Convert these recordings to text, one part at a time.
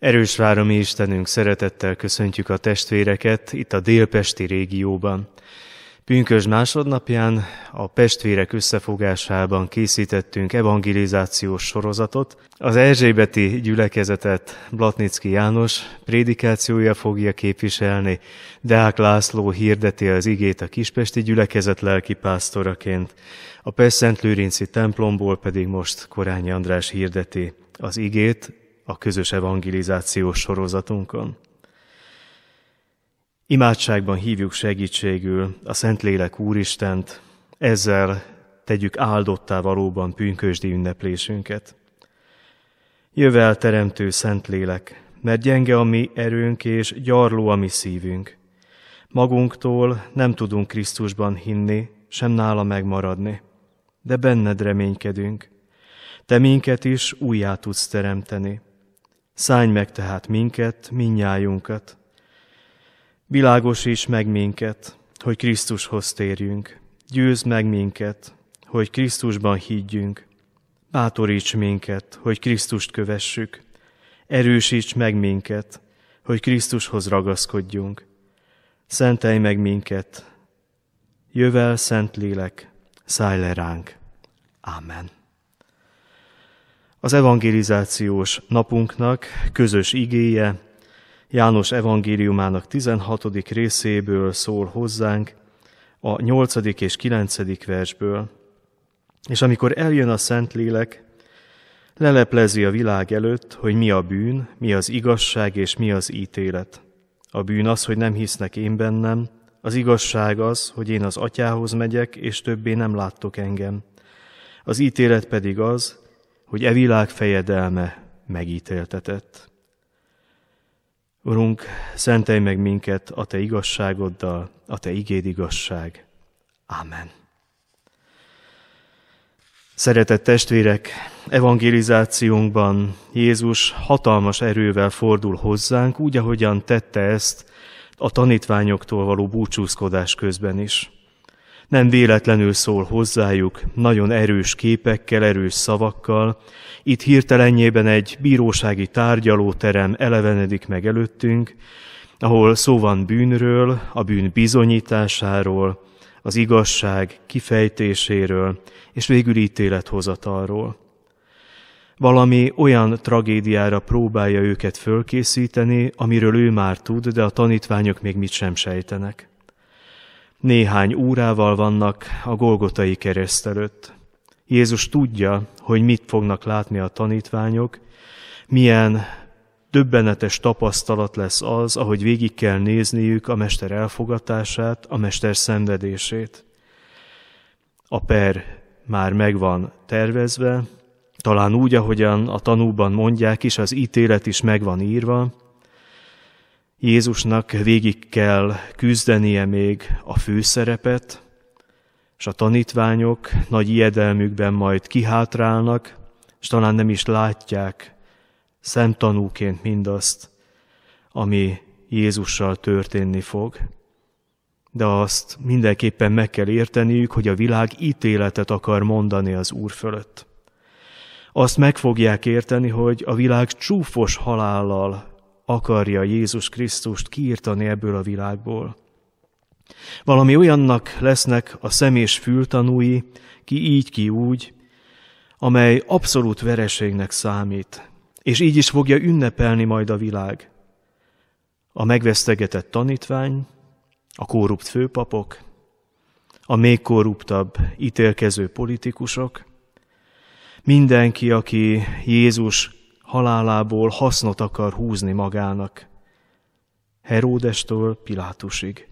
Erős váró mi Istenünk, szeretettel köszöntjük a testvéreket itt a délpesti régióban. Pünkösd másodnapján a testvérek összefogásában készítettünk evangelizációs sorozatot. Az erzsébeti gyülekezetet Blatnicki János prédikációja fogja képviselni, Deák László hirdeti az igét a kispesti gyülekezet lelkipásztoraként, a Pest-Szentlőrinci templomból pedig most Korányi András hirdeti az igét a közös evangelizációs sorozatunkon. Imádságban hívjuk segítségül a Szentlélek Úristent, ezzel tegyük áldottá valóban pünkösdi ünneplésünket. Jöv el, teremtő Szentlélek, mert gyenge a mi erőnk és gyarló a mi szívünk. Magunktól nem tudunk Krisztusban hinni, sem nála megmaradni, de benned reménykedünk. Te minket is újjá tudsz teremteni. Szállj meg tehát minket, mindnyájunkat. Világosíts meg minket, hogy Krisztushoz térjünk. Győzd meg minket, hogy Krisztusban higgyünk. Bátoríts minket, hogy Krisztust kövessük. Erősíts meg minket, hogy Krisztushoz ragaszkodjunk. Szentelj meg minket. Jöv el, Szentlélek, szállj le ránk. Ámen. Az evangelizációs napunknak közös igéje János evangéliumának 16. részéből szól hozzánk, a 8. és 9. versből. És amikor eljön a Szentlélek, leleplezi a világ előtt, hogy mi a bűn, mi az igazság és mi az ítélet. A bűn az, hogy nem hisznek én bennem, az igazság az, hogy én az Atyához megyek, és többé nem láttok engem. Az ítélet pedig az, hogy e világ fejedelme megítéltetett. Urunk, szentelj meg minket a Te igazságoddal, a Te igéd igazság. Ámen. Szeretett testvérek, evangelizációnkban Jézus hatalmas erővel fordul hozzánk, úgy, ahogyan tette ezt a tanítványoktól való búcsúzkodás közben is. Nem véletlenül szól hozzájuk, nagyon erős képekkel, erős szavakkal. Itt hirtelenjében egy bírósági tárgyalóterem elevenedik meg előttünk, ahol szó van bűnről, a bűn bizonyításáról, az igazság kifejtéséről, és végül ítélethozatalról. Valami olyan tragédiára próbálja őket fölkészíteni, amiről ő már tud, de a tanítványok még mit sem sejtenek. Néhány órával vannak a Golgotai kereszt előtt. Jézus tudja, hogy mit fognak látni a tanítványok, milyen döbbenetes tapasztalat lesz az, ahogy végig kell nézniük a Mester elfogatását, a Mester szenvedését. A per már meg van tervezve, talán úgy, ahogyan a tanúban mondják is, az ítélet is meg van írva. Jézusnak végig kell küzdenie még a főszerepet, és a tanítványok nagy ijedelmükben majd kihátrálnak, és talán nem is látják szemtanúként mindazt, ami Jézussal történni fog. De azt mindenképpen meg kell érteniük, hogy a világ ítéletet akar mondani az Úr fölött. Azt meg fogják érteni, hogy a világ csúfos halállal akarja Jézus Krisztust kiirtani ebből a világból. Valami olyannak lesznek a szem és fültanúi, ki így, ki úgy, amely abszolút vereségnek számít, és így is fogja ünnepelni majd a világ. A megvesztegetett tanítvány, a korrupt főpapok, a még korruptabb ítélkező politikusok, mindenki, aki Jézus halálából hasznot akar húzni magának, Heródestől Pilátusig.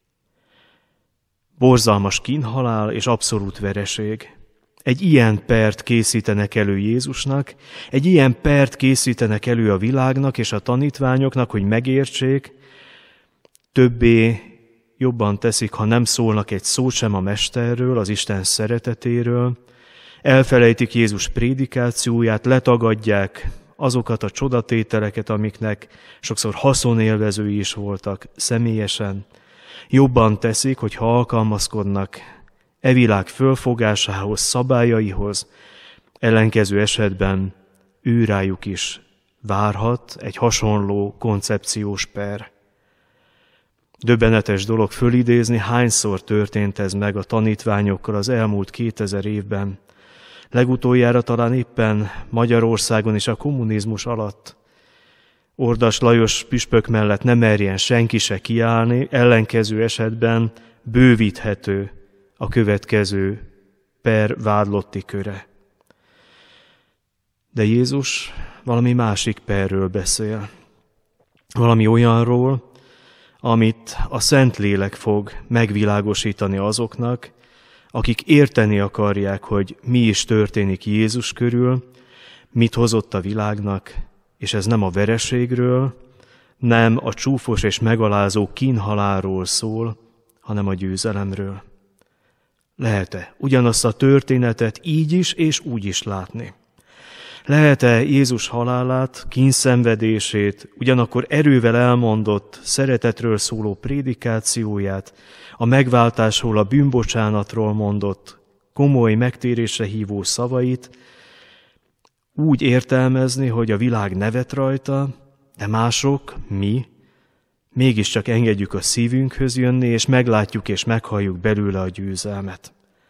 Borzalmas kínhalál és abszolút vereség. Egy ilyen pert készítenek elő Jézusnak, egy ilyen pert készítenek elő a világnak és a tanítványoknak, hogy megértsék, többé jobban teszik, ha nem szólnak egy szót sem a Mesterről, az Isten szeretetéről, elfelejtik Jézus prédikációját, letagadják azokat a csodatételeket, amiknek sokszor haszonélvezői is voltak személyesen. Jobban teszik, hogyha alkalmazkodnak e világ fölfogásához, szabályaihoz, ellenkező esetben ő rájuk is várhat egy hasonló koncepciós per. Döbbenetes dolog fölidézni, hányszor történt ez meg a tanítványokkal az elmúlt 2000 évben. Legutoljára talán éppen Magyarországon is a kommunizmus alatt. Ordas Lajos püspök mellett nem merjen senki se kiállni, ellenkező esetben bővíthető a következő per vádlotti köre. De Jézus valami másik perről beszél. Valami olyanról, amit a Szentlélek fog megvilágosítani azoknak, akik érteni akarják, hogy mi is történik Jézus körül, mit hozott a világnak, és ez nem a vereségről, nem a csúfos és megalázó kínhalálról szól, hanem a győzelemről. Lehet-e ugyanazt a történetet így is és úgy is látni? Lehet-e Jézus halálát, kínszenvedését, ugyanakkor erővel elmondott szeretetről szóló prédikációját, a megváltásról, a bűnbocsánatról mondott komoly megtérésre hívó szavait úgy értelmezni, hogy a világ nevet rajta, de mások, mi, mégiscsak engedjük a szívünkhöz jönni, és meglátjuk és meghalljuk belőle a győzelmet.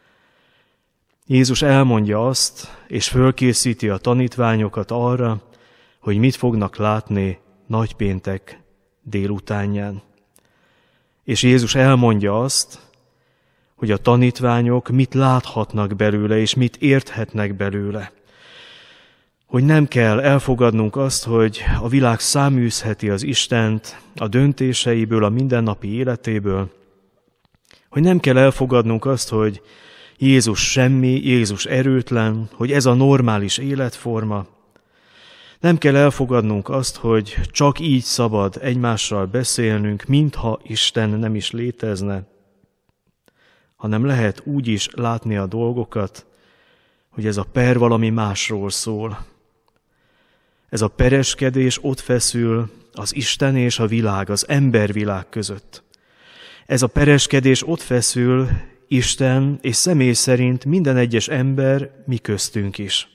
Jézus elmondja azt, és fölkészíti a tanítványokat arra, hogy mit fognak látni nagypéntek délutánján. És Jézus elmondja azt, hogy a tanítványok mit láthatnak belőle, és mit érthetnek belőle. Hogy nem kell elfogadnunk azt, hogy a világ száműzheti az Istent a döntéseiből, a mindennapi életéből. Hogy nem kell elfogadnunk azt, hogy Jézus semmi, Jézus erőtlen, hogy ez a normális életforma. Nem kell elfogadnunk azt, hogy csak így szabad egymással beszélnünk, mintha Isten nem is létezne, hanem lehet úgy is látni a dolgokat, hogy ez a per valami másról szól. Ez a pereskedés ott feszül az Isten és a világ, az embervilág között. Ez a pereskedés ott feszül Isten és személy szerint minden egyes ember, mi köztünk is.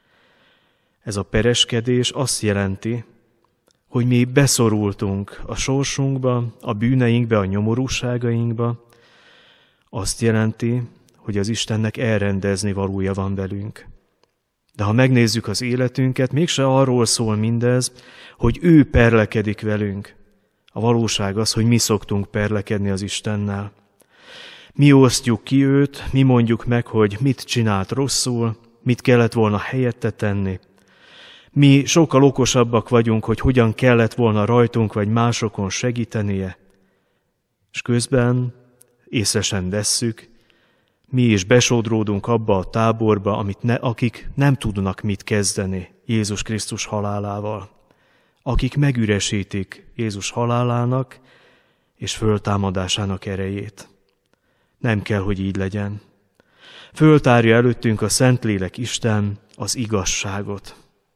Ez a pereskedés azt jelenti, hogy mi beszorultunk a sorsunkba, a bűneinkbe, a nyomorúságainkba. Azt jelenti, hogy az Istennek elrendezni valója van velünk. De ha megnézzük az életünket, mégse arról szól mindez, hogy ő perlekedik velünk. A valóság az, hogy mi szoktunk perlekedni az Istennel. Mi osztjuk ki őt, mi mondjuk meg, hogy mit csinált rosszul, mit kellett volna helyette tenni. Mi sokkal okosabbak vagyunk, hogy hogyan kellett volna rajtunk vagy másokon segítenie. És közben észre sem vesszük, mi is besodródunk abba a táborba, akik nem tudnak mit kezdeni Jézus Krisztus halálával. Akik megüresítik Jézus halálának és föltámadásának erejét. Nem kell, hogy így legyen. Föltárja előttünk a Szentlélek Isten az igazságot.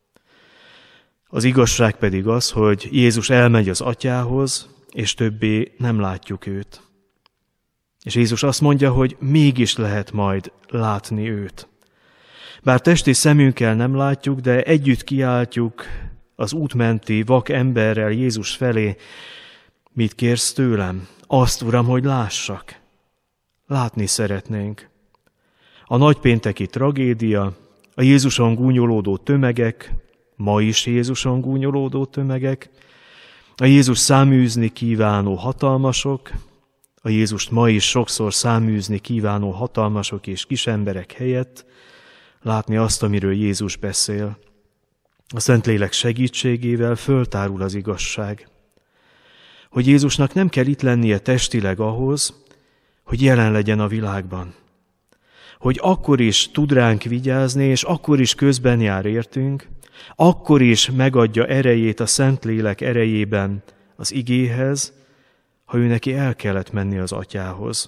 Az igazság pedig az, hogy Jézus elmegy az Atyához, és többé nem látjuk őt. És Jézus azt mondja, hogy mégis lehet majd látni őt. Bár testi szemünkkel nem látjuk, de együtt kiáltjuk az útmenti vak emberrel Jézus felé, mit kérsz tőlem? Azt, Uram, hogy lássak. Látni szeretnénk. A nagypénteki tragédia, a Jézuson gúnyolódó tömegek, ma is Jézuson gúnyolódó tömegek, a Jézus száműzni kívánó hatalmasok, a Jézust ma is sokszor száműzni kívánó hatalmasok és kisemberek helyett látni azt, amiről Jézus beszél. A Szentlélek segítségével föltárul az igazság. Hogy Jézusnak nem kell itt lennie testileg ahhoz, hogy jelen legyen a világban. Hogy akkor is tud ránk vigyázni, és akkor is közben jár értünk, akkor is megadja erejét a Szentlélek erejében az igéhez, ha ő neki el kellett menni az Atyához.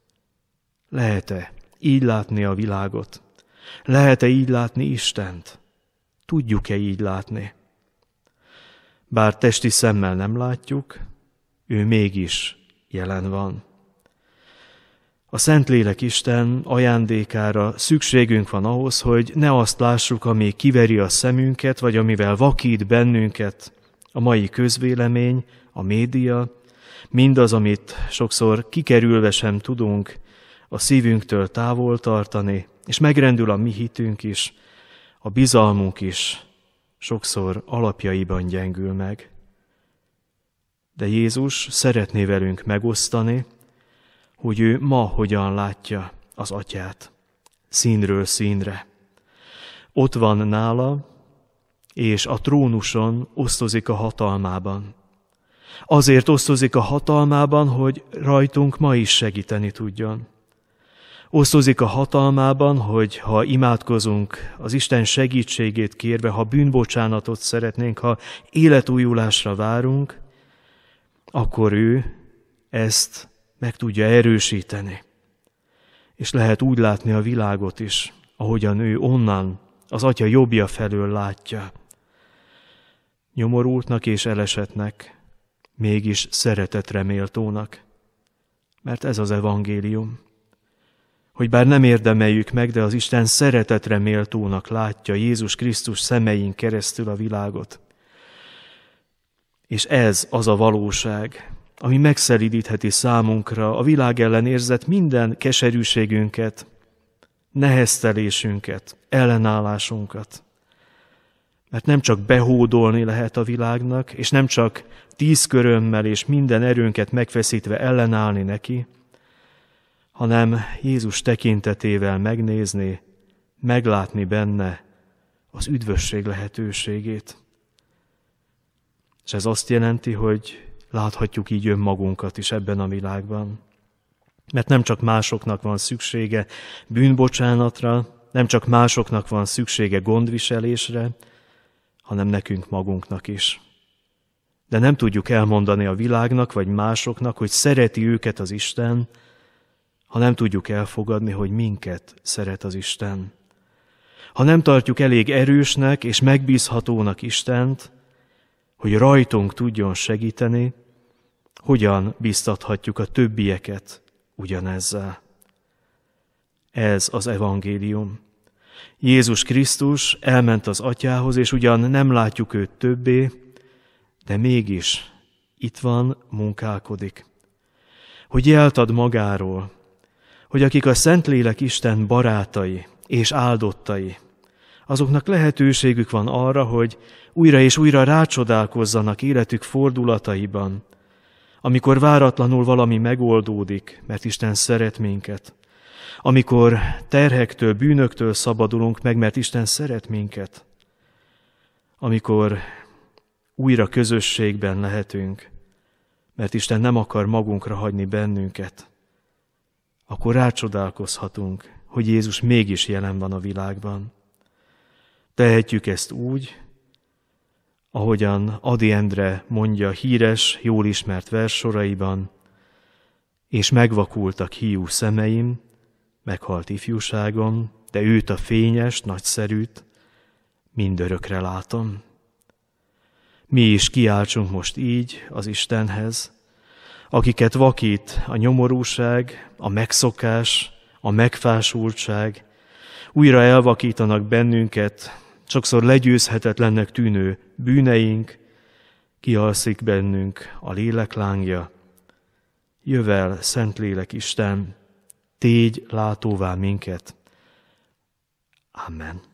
Lehet-e így látni a világot? Lehet-e így látni Istent? Tudjuk-e így látni? Bár testi szemmel nem látjuk, ő mégis jelen van. A Szentlélek Isten ajándékára szükségünk van ahhoz, hogy ne azt lássuk, ami kiveri a szemünket, vagy amivel vakít bennünket a mai közvélemény, a média, mindaz, amit sokszor kikerülve sem tudunk a szívünktől távol tartani, és megrendül a mi hitünk is, a bizalmunk is sokszor alapjaiban gyengül meg. De Jézus szeretné velünk megosztani, hogy ő ma hogyan látja az Atyát, színről színre. Ott van nála, és a trónuson osztozik a hatalmában. Azért osztozik a hatalmában, hogy rajtunk ma is segíteni tudjon. Osztozik a hatalmában, hogy ha imádkozunk az Isten segítségét kérve, ha bűnbocsánatot szeretnénk, ha életújulásra várunk, akkor ő ezt meg tudja erősíteni. És lehet úgy látni a világot is, ahogyan ő onnan, az Atya jobbja felől látja. Nyomorultnak és elesettnek, mégis szeretetre méltónak. Mert ez az evangélium, hogy bár nem érdemeljük meg, de az Isten szeretetre méltónak látja Jézus Krisztus szemein keresztül a világot. És ez az a valóság, ami megszelídítheti számunkra a világ ellen érzett minden keserűségünket, neheztelésünket, ellenállásunkat. Mert nem csak behódolni lehet a világnak, és nem csak 10 körömmel és minden erőnket megfeszítve ellenállni neki, hanem Jézus tekintetével megnézni, meglátni benne az üdvösség lehetőségét. És ez azt jelenti, hogy láthatjuk így önmagunkat is ebben a világban. Mert nem csak másoknak van szüksége bűnbocsánatra, nem csak másoknak van szüksége gondviselésre, hanem nekünk magunknak is. De nem tudjuk elmondani a világnak vagy másoknak, hogy szereti őket az Isten, ha nem tudjuk elfogadni, hogy minket szeret az Isten. Ha nem tartjuk elég erősnek és megbízhatónak Istent, hogy rajtunk tudjon segíteni, hogyan bíztathatjuk a többieket ugyanezzel. Ez az evangélium. Jézus Krisztus elment az Atyához, és ugyan nem látjuk őt többé, de mégis itt van, munkálkodik. Hogy jelt ad magáról, hogy akik a Szentlélek Isten barátai és áldottai, azoknak lehetőségük van arra, hogy újra és újra rácsodálkozzanak életük fordulataiban, amikor váratlanul valami megoldódik, mert Isten szeret minket, amikor terhektől, bűnöktől szabadulunk meg, mert Isten szeret minket, amikor újra közösségben lehetünk, mert Isten nem akar magunkra hagyni bennünket, akkor rácsodálkozhatunk, hogy Jézus mégis jelen van a világban. Tehetjük ezt úgy, ahogyan Ady Endre mondja híres, jól ismert verssoraiban, és megvakultak hiú szemeim, meghalt ifjúságom, de őt a fényes, nagyszerűt mindörökre látom. Mi is kiáltsunk most így az Istenhez, akiket vakít a nyomorúság, a megszokás, a megfásultság, újra elvakítanak bennünket, sokszor legyőzhetetlennek tűnő bűneink, kialszik bennünk a lélek lángja. Jövel, Szentlélek Isten, tégy látóvá minket. Amen.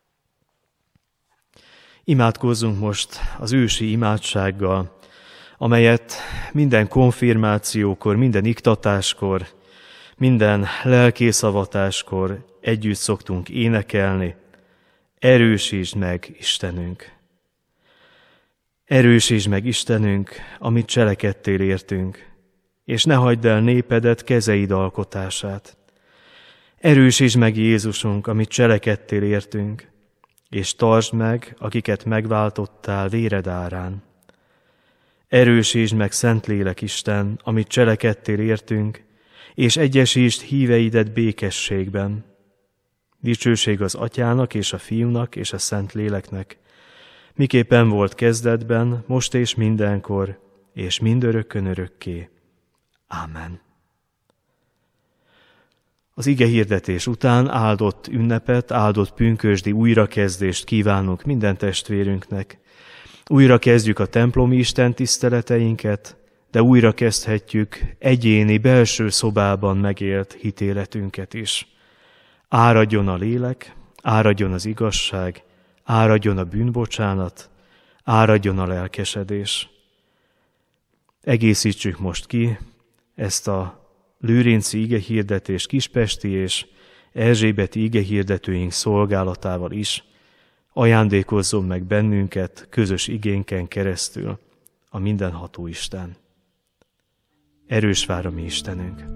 Imádkozzunk most az ősi imádsággal, amelyet minden konfirmációkor, minden iktatáskor, minden lelkészavatáskor együtt szoktunk énekelni. Erősítsd meg, Istenünk! Erősítsd meg, Istenünk, amit cselekedtél értünk, és ne hagyd el népedet kezeid alkotását. Erősítsd meg, Jézusunk, amit cselekedtél értünk, és tartsd meg, akiket megváltottál véred árán. Erősítsd meg, Szentlélek Isten, amit cselekedtél értünk, és egyesítsd híveidet békességben. Dicsőség az Atyának és a Fiúnak és a Szentléleknek, miképpen volt kezdetben, most és mindenkor, és mindörökkön örökké. Ámen. Az igehirdetés után áldott ünnepet, áldott pünkösdi újrakezdést kívánunk minden testvérünknek. Újra kezdjük a templomi istentiszteleteinket, de újra kezdhetjük egyéni belső szobában megélt hitéletünket is. Áradjon a lélek, áradjon az igazság, áradjon a bűnbocsánat, áradjon a lelkesedés. Egészítsük most ki ezt a lőrinci igehirdetés kispesti és erzsébeti igehirdetőink szolgálatával is. Ajándékozzon meg bennünket közös igénken keresztül a mindenható Isten. Erős vár a mi Istenünk!